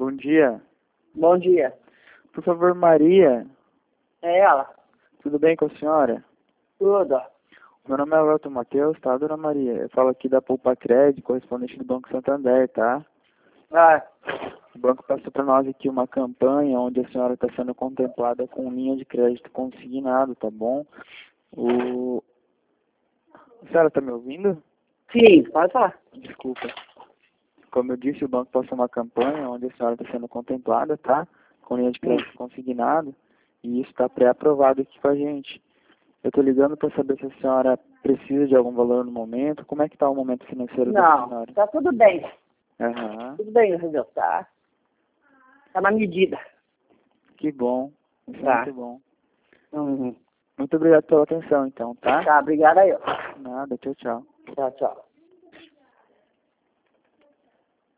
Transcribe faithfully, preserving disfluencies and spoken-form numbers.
Bom dia. Bom dia. Por favor, Maria. É ela. Tudo bem com a senhora? Tudo. Meu nome é Elton Matheus, tá, dona Maria? Eu falo aqui da Poupa Crédito, correspondente do Banco Santander, tá? Ah, O banco passou para nós aqui uma campanha onde a senhora está sendo contemplada com linha de crédito consignado, tá bom? O... A senhora está me ouvindo? sim, pode falar. Desculpa. Como eu disse, o banco passou uma campanha onde a senhora está sendo contemplada, tá? Com linha de crédito consignado. E isso está pré-aprovado aqui com a gente. Eu estou ligando para saber se a senhora precisa de algum valor no momento. Como é que está o momento financeiro da Não, senhora? tá tudo bem. Aham. Tudo bem, entendeu? Tá. Tá na medida. Que bom. Isso Tá. é muito bom. Uhum. Muito obrigado pela atenção, então, tá? Tá, obrigada aí. Nada, tchau, tchau. Tchau, tchau.